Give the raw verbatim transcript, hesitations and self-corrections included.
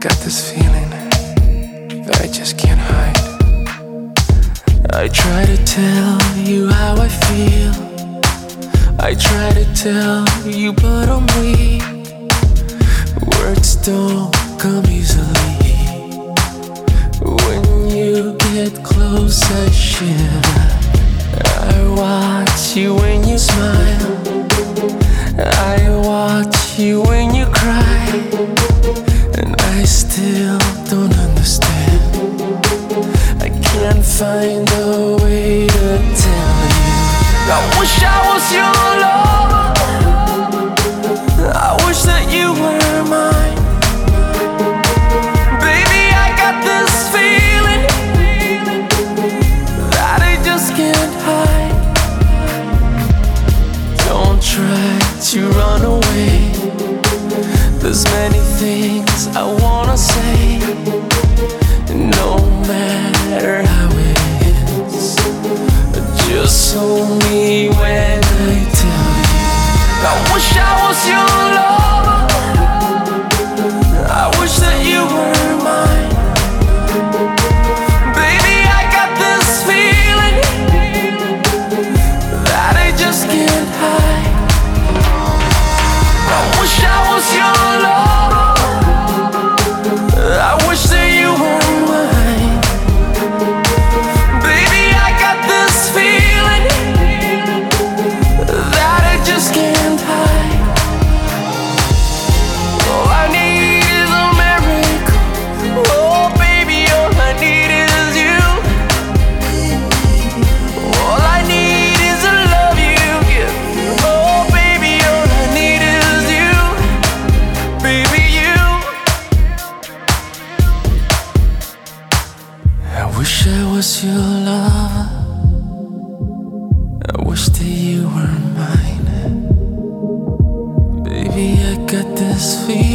got this feeling that I just can't hide. I try to tell you how I feel. I try to tell you, but I'm weak. Words don't come easily. When you get close, I shiver. I watch you when you smile. I watch you when you cry. And I still don't understand. I can't find a way to tell you. I wish I was your lover. I wish that you were mine. Baby, I got this feeling that I just can't hide. Don't try to run away. There's many things I wanna say, no matter how it is. Just hold me when I tell you. I wish I was your lover. I wish that you were mine. Baby, I got this feeling that I just can't hide. I wish I was your lover. I wish that you were mine. Baby, I got this feeling that I just can't hide. All I need is a miracle. Oh baby, all I need is you. All I need is the love you give. Oh baby, all I need is you. Baby, you. I wish I was your lover. I wish that you were mine. Baby, I got this feeling